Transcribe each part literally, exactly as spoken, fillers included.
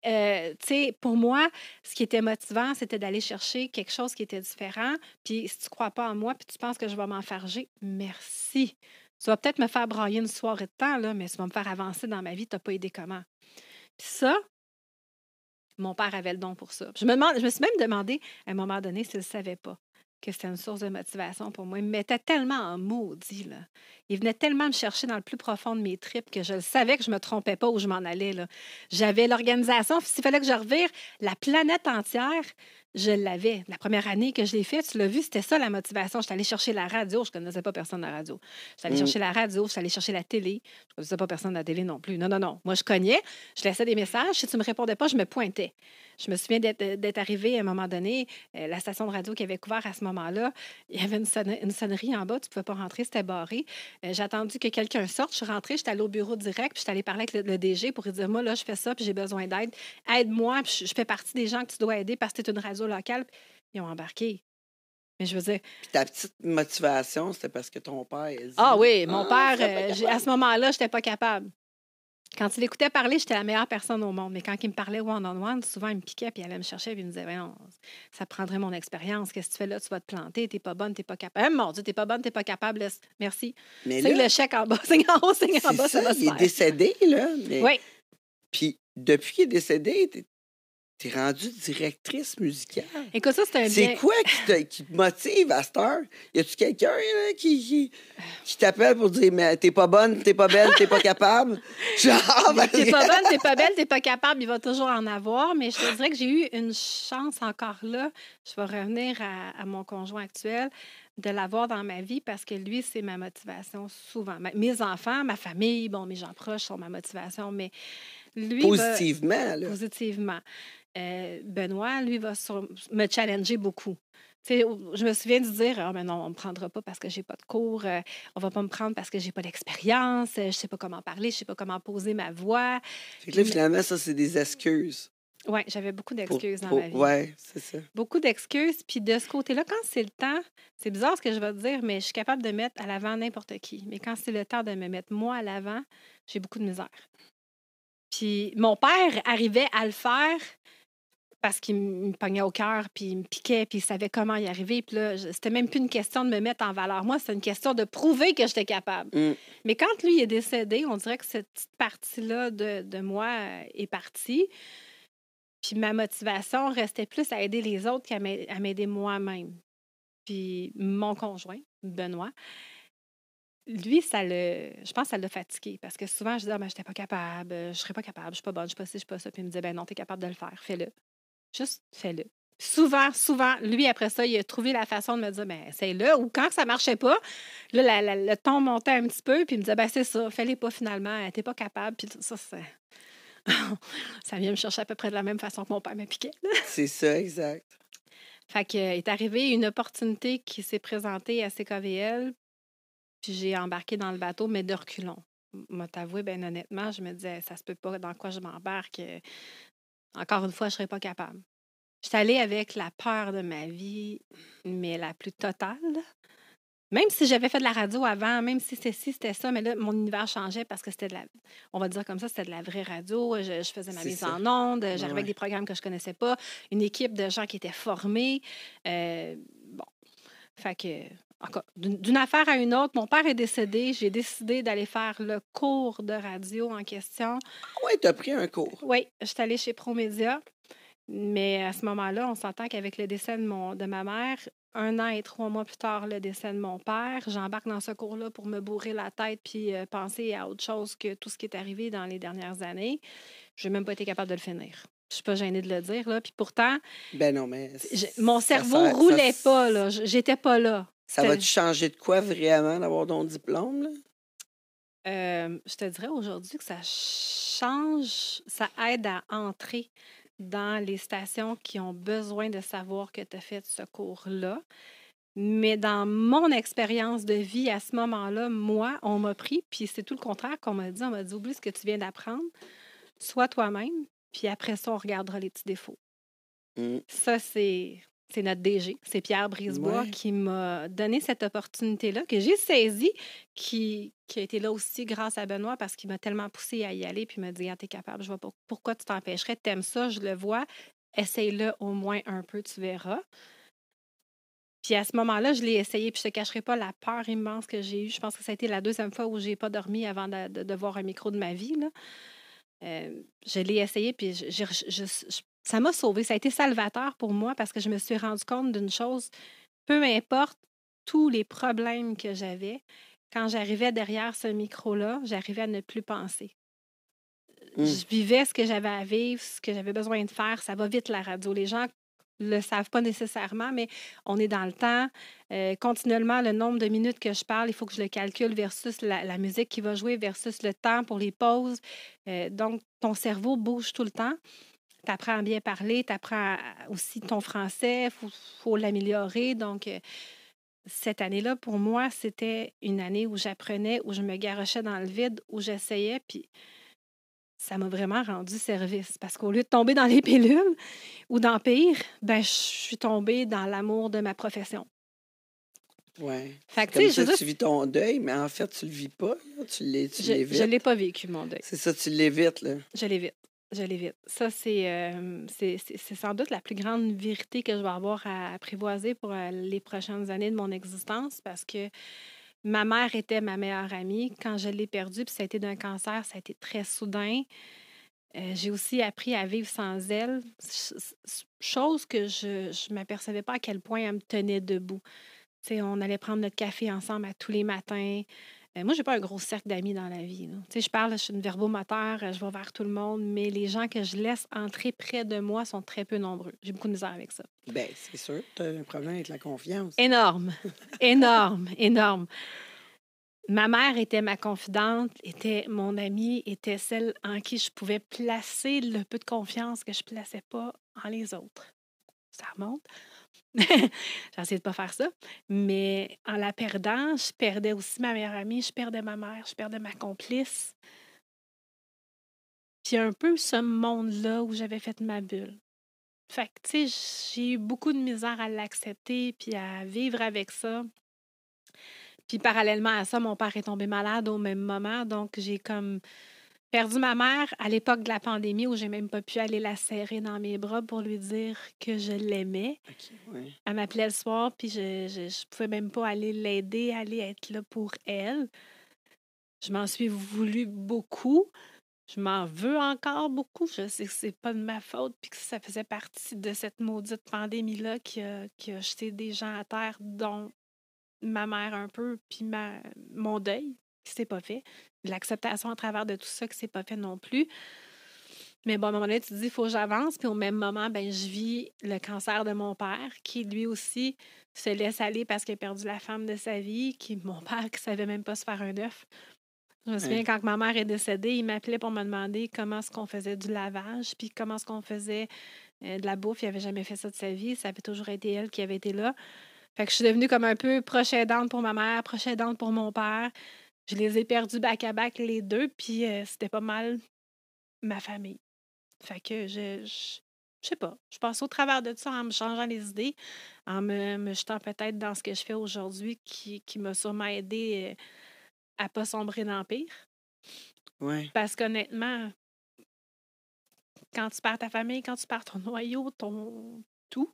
euh, tu sais, pour moi, ce qui était motivant, c'était d'aller chercher quelque chose qui était différent. Puis si tu ne crois pas en moi, puis tu penses que je vais m'enfarger, merci. Tu vas peut-être me faire brailler une soirée de temps, là, mais ça va me faire avancer dans ma vie. Tu n'as pas idée comment. Puis ça, mon père avait le don pour ça. Je me, demande, je me suis même demandé, à un moment donné, s'il ne savait pas que c'était une source de motivation pour moi. Il me mettait tellement en maudit, là. Il venait tellement me chercher dans le plus profond de mes tripes que je le savais que je ne me trompais pas où je m'en allais, là. J'avais l'organisation. S'il fallait que je revire la planète entière, je l'avais. La première année que je l'ai fait, tu l'as vu, c'était ça la motivation. Je suis allée chercher la radio. Je ne connaissais pas personne à la radio. Je suis allée Mm. chercher la radio. Je suis allée chercher la télé. Je ne connaissais pas personne à la télé non plus. Non, non, non. Moi, je cognais. Je laissais des messages. Si tu ne me répondais pas, je me pointais. Je me souviens d'être, d'être arrivée à un moment donné, euh, la station de radio qui avait couvert à ce moment-là, il y avait une, sonne- une sonnerie en bas, tu ne pouvais pas rentrer, c'était barré. Euh, j'ai attendu que quelqu'un sorte, je suis rentrée, j'étais allée au bureau direct, puis j'étais allée parler avec le, le D G pour lui dire, moi, là, je fais ça, puis j'ai besoin d'aide. Aide-moi, puis je, je fais partie des gens que tu dois aider parce que tu es une radio locale. Puis ils ont embarqué. Mais je veux dire... Puis ta petite motivation, c'était parce que ton père a dit... Ah oui, mon Ah, père, je serais pas euh, j'ai- à ce moment-là, je n'étais pas capable. Quand il écoutait parler, j'étais la meilleure personne au monde. Mais quand il me parlait one-on-one, souvent, il me piquait, puis il allait me chercher, puis il me disait, voyons, ça prendrait mon expérience. Qu'est-ce que tu fais là? Tu vas te planter, t'es pas bonne, t'es pas capable. Eh, mon Dieu, t'es pas bonne, t'es pas capable. Laisse. Merci. Mais Signe là, le chèque en bas, signe en haut, signe en c'est bas, ça, ça, va se il est faire. décédé, là. Mais... Oui. Puis depuis qu'il est décédé, t'es, t'es rendue directrice musicale. Écoute, ça, c'est un C'est bien... quoi qui te, qui te motive à cette heure? Y a-tu quelqu'un là, qui, qui, qui t'appelle pour dire mais t'es pas bonne, t'es pas belle, t'es pas capable? Genre, ben, T'es pas bonne, t'es pas belle, t'es pas capable, il va toujours en avoir. Mais je te dirais que j'ai eu une chance encore là. Je vais revenir à, à mon conjoint actuel, de l'avoir dans ma vie parce que lui, c'est ma motivation souvent. Ma- mes enfants, ma famille, bon, mes gens proches sont ma motivation, mais lui va positivement, là. positivement. Euh, Benoît, lui, va sur- me challenger beaucoup. Tu sais, je me souviens de dire, ah, mais non, on ne me prendra pas parce que j'ai pas de cours, euh, on va pas me prendre parce que j'ai pas d'expérience, euh, je sais pas comment parler, je sais pas comment poser ma voix. Fait que là, Puis, finalement, ça, c'est des excuses. ouais, j'avais beaucoup Pour, d'excuses dans pour- ma vie. Ouais, c'est ça. Beaucoup d'excuses. Puis de ce côté-là, quand c'est le temps, c'est bizarre ce que je vais te dire, mais je suis capable de mettre à l'avant n'importe qui. Mais quand c'est le temps de me mettre moi à l'avant, j'ai beaucoup de misère. Puis mon père arrivait à le faire parce qu'il me pognait au cœur, puis il me piquait, puis il savait comment y arriver. Puis là, je- c'était même plus une question de me mettre en valeur. Moi, c'était une question de prouver que j'étais capable. Mm. Mais quand lui est décédé, on dirait que cette petite partie-là de, de moi euh, est partie. Puis ma motivation restait plus à aider les autres qu'à m'a- à m'aider moi-même. Puis mon conjoint, Benoît, lui, ça le, je pense que ça l'a fatigué parce que souvent, je disais, ah, ben, je n'étais pas capable, euh, je ne serais pas capable, je ne suis pas bonne, je ne suis pas ci, je ne suis pas ça. Puis il me disait, ben non, tu es capable de le faire, fais-le. Juste fais-le. Souvent, souvent, lui, après ça, il a trouvé la façon de me dire, ben c'est-le. Ou quand ça ne marchait pas, là, la- la- le ton montait un petit peu, puis il me disait, ben c'est ça, fais-les pas finalement, tu n'es pas capable. Puis ça, c'est... ça vient me chercher à peu près de la même façon que mon père me piquait. Là. C'est ça, exact. Fait que, euh, est arrivé une opportunité qui s'est présentée à C K V L, puis j'ai embarqué dans le bateau, mais de reculons. Moi, t'avouer, bien honnêtement, je me disais, ça se peut pas dans quoi je m'embarque. euh, Encore une fois, je serais pas capable. Je suis allée avec la peur de ma vie, mais la plus totale. Même si j'avais fait de la radio avant, même si c'était ci, c'était ça, mais là, mon univers changeait parce que c'était de la, on va dire comme ça, c'était de la vraie radio. Je, je faisais ma C'est mise ça. en onde, j'arrivais Ouais. avec des programmes que je connaissais pas, une équipe de gens qui étaient formés. Euh, bon, fait que, encore, d'une d'une affaire à une autre, mon père est décédé, j'ai décidé d'aller faire le cours de radio en question. Ah ouais, t'as pris un cours. Oui, je suis allée chez Promédia. Mais à ce moment-là, on s'entend qu'avec le décès de, mon, de ma mère, un an et trois mois plus tard, le décès de mon père, j'embarque dans ce cours-là pour me bourrer la tête puis euh, penser à autre chose que tout ce qui est arrivé dans les dernières années. Je n'ai même pas été capable de le finir. Je suis pas gênée de le dire, là. Puis pourtant, Ben non, mais... j'ai- mon ça cerveau sert- roulait ça- pas, là. J- J'étais pas là. Ça C'était- va-tu changer de quoi vraiment d'avoir ton diplôme, là? Euh, je te dirais aujourd'hui que ça change, ça aide à entrer dans les stations qui ont besoin de savoir que tu as fait ce cours-là. Mais dans mon expérience de vie à ce moment-là, moi, on m'a pris, puis c'est tout le contraire qu'on m'a dit. On m'a dit, oublie ce que tu viens d'apprendre, sois toi-même, puis après ça, on regardera les petits défauts. Mm. Ça, c'est c'est notre D G, c'est Pierre Brisebois Ouais. qui m'a donné cette opportunité-là, que j'ai saisie, qui, qui a été là aussi grâce à Benoît parce qu'il m'a tellement poussé à y aller, puis il m'a dit, ah, t'es capable, je vois pas pourquoi tu t'empêcherais, t'aimes ça, je le vois, essaye-le au moins un peu, tu verras. Puis à ce moment-là, je l'ai essayé, puis je te cacherai pas la peur immense que j'ai eue. Je pense que ça a été la deuxième fois où j'ai pas dormi avant de, de, de voir un micro de ma vie, là. Euh, je l'ai essayé, puis je- j'ai- je- je- je- ça m'a sauvée. Ça a été salvateur pour moi parce que je me suis rendu compte d'une chose. Peu importe tous les problèmes que j'avais, quand j'arrivais derrière ce micro-là, j'arrivais à ne plus penser. Hum. Je vivais ce que j'avais à vivre, ce que j'avais besoin de faire. Ça va vite, la radio. Les gens le savent pas nécessairement, mais on est dans le temps. Euh, continuellement, le nombre de minutes que je parle, il faut que je le calcule versus la, la musique qui va jouer versus le temps pour les pauses. Euh, donc, ton cerveau bouge tout le temps. Tu apprends à bien parler, tu apprends aussi ton français, il faut, faut l'améliorer. Donc, euh, cette année-là, pour moi, c'était une année où j'apprenais, où je me garochais dans le vide, où j'essayais, puis ça m'a vraiment rendu service. Parce qu'au lieu de tomber dans les pilules ou dans pire, ben, je suis tombée dans l'amour de ma profession. Ouais. Fait C'est que, comme tu sais, ça je que veux tu dire, vis ton deuil, mais en fait, tu le vis pas. Là. Tu l'é- tu je ne l'évites. l'ai pas vécu, mon deuil. C'est ça, tu l'évites, là. Je l'évite. Je l'évite. Ça, c'est, euh, c'est, c'est, c'est sans doute la plus grande vérité que je vais avoir à apprivoiser pour euh, les prochaines années de mon existence parce que ma mère était ma meilleure amie. Quand je l'ai perdue, puis ça a été d'un cancer, ça a été très soudain. Euh, j'ai aussi appris à vivre sans elle, ch- ch- chose que je ne m'apercevais pas à quel point elle me tenait debout. Tu sais, on allait prendre notre café ensemble à tous les matins. Euh, moi, j'ai pas un gros cercle d'amis dans la vie. Là. Tu sais, je parle, je suis une verbomoteur, euh, je vais vers tout le monde, mais les gens que je laisse entrer près de moi sont très peu nombreux. J'ai beaucoup de misère avec ça. Ben, c'est sûr, tu as un problème avec la confiance. Énorme, énorme, énorme. Ma mère était ma confidente, était mon amie, était celle en qui je pouvais placer le peu de confiance que je ne plaçais pas en les autres. Ça remonte. J'ai essayé de pas faire ça. Mais en la perdant, je perdais aussi ma meilleure amie, je perdais ma mère, je perdais ma complice. Puis un peu ce monde-là où j'avais fait ma bulle. Fait que, tu sais, j'ai eu beaucoup de misère à l'accepter puis à vivre avec ça. Puis parallèlement à ça, mon père est tombé malade au même moment. Donc, j'ai comme perdu ma mère à l'époque de la pandémie où j'ai même pas pu aller la serrer dans mes bras pour lui dire que je l'aimais. OK, ouais. Elle m'appelait le soir, puis je, je, je pouvais même pas aller l'aider, aller être là pour elle. Je m'en suis voulu beaucoup. Je m'en veux encore beaucoup. Je sais que c'est pas de ma faute, puis que ça faisait partie de cette maudite pandémie-là qui a, qui a jeté des gens à terre, dont ma mère un peu, puis ma, mon deuil qui s'est pas fait. L'acceptation à travers de tout ça qui s'est pas fait non plus. Mais bon, à un moment donné, tu te dis, il faut que j'avance. Puis au même moment, ben, je vis le cancer de mon père, qui lui aussi se laisse aller parce qu'il a perdu la femme de sa vie, qui mon père qui savait même pas se faire un œuf. Je me souviens, Ouais. quand ma mère est décédée, il m'appelait pour me demander comment est-ce qu'on faisait du lavage, puis comment est-ce qu'on faisait euh, de la bouffe. Il n'avait jamais fait ça de sa vie. Ça avait toujours été elle qui avait été là. Fait que je suis devenue comme un peu proche aidante pour ma mère, proche aidante pour mon père. Je les ai perdus back-à-back les deux, puis euh, c'était pas mal ma famille. Fait que je, je, je sais pas. Je passe au travers de ça en me changeant les idées, en me, me jetant peut-être dans ce que je fais aujourd'hui qui, qui m'a sûrement aidé euh, à pas sombrer dans le pire. Ouais. Parce qu'honnêtement, quand tu perds ta famille, quand tu perds ton noyau, ton tout,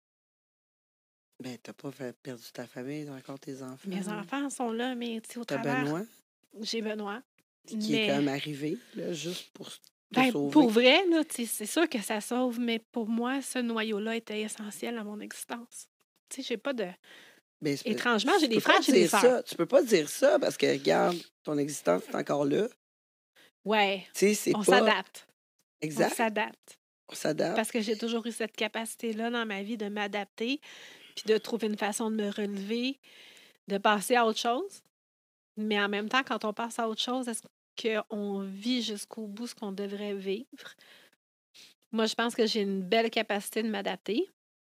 Ben, t'as pas fait- perdu ta famille, t'as encore tes enfants. mes là. enfants sont là, mais tu sais, au T'as travers, Benoît, j'ai Benoît. qui est Mais quand même arrivé, là, juste pour te ben, sauver. pour vrai, là, tu sais, c'est sûr que ça sauve, mais pour moi, ce noyau-là était essentiel à mon existence. Tu sais, j'ai pas de. Ben, c'est- Étrangement, j'ai tu des peux pas frères, j'ai des dire sœurs. ça. Tu peux pas dire ça parce que, regarde, ton existence est encore là. Ouais, Tu sais, c'est on pas s'adapte. On exact. s'adapte. On s'adapte. Parce que j'ai toujours eu cette capacité-là dans ma vie de m'adapter, puis de trouver une façon de me relever, de passer à autre chose. Mais en même temps, quand on passe à autre chose, est-ce qu'on vit jusqu'au bout ce qu'on devrait vivre? Moi, je pense que j'ai une belle capacité de m'adapter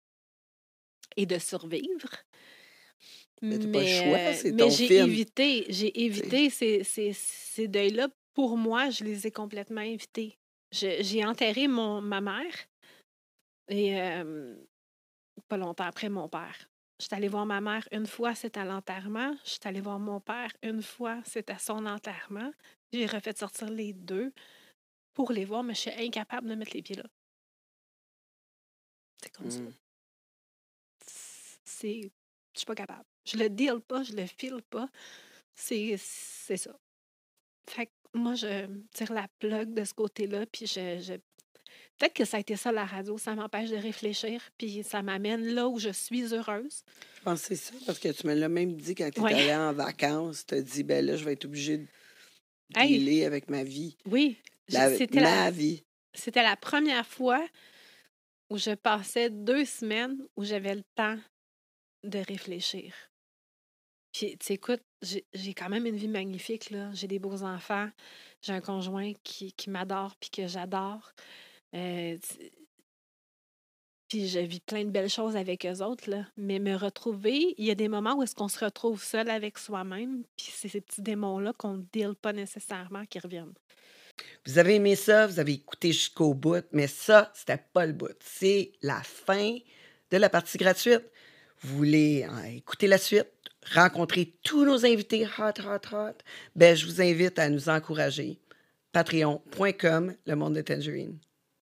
et de survivre. Mais t'as pas le choix, Mais, c'est mais ton j'ai film. évité, j'ai évité ces, ces, ces deuils-là. Pour moi, je les ai complètement évités. Je- j'ai enterré mon, ma mère et euh, pas longtemps après mon père. Je suis allée voir ma mère une fois, c'était à l'enterrement. Je suis allée voir mon père une fois, c'était à son enterrement. J'ai refait sortir les deux pour les voir, mais je suis incapable de mettre les pieds là. C'est comme ça. Mm. C'est... Je suis pas capable. Je le deal pas, je le file pas. C'est, c'est ça. Fait que moi, je tire la plug de ce côté-là, puis je, je- peut-être que ça a été ça, la radio, ça m'empêche de réfléchir, puis ça m'amène là où je suis heureuse. Je pense que c'est ça, parce que tu me l'as même dit quand tu Oui. es allé en vacances. Tu as dit, ben là, je vais être obligée de Hey, dealer avec ma vie. oui, je- La- c'était ma la, vie. c'était la première fois où je passais deux semaines où j'avais le temps de réfléchir. Puis, tu sais, écoute, j'ai j'ai quand même une vie magnifique, là. J'ai des beaux enfants, j'ai un conjoint qui, qui m'adore puis que j'adore. Euh, tu- puis je vis plein de belles choses avec eux autres, là. Mais me retrouver, il y a des moments où est-ce qu'on se retrouve seul avec soi-même, puis c'est ces petits démons-là qu'on ne deal pas nécessairement qui reviennent. Vous avez aimé ça, vous avez écouté jusqu'au bout, mais ça, c'était pas le bout. C'est la fin de la partie gratuite. Vous voulez euh, écouter la suite, rencontrer tous nos invités hot, hot, hot, ben, je vous invite à nous encourager. patreon point com, le monde de Tangerine.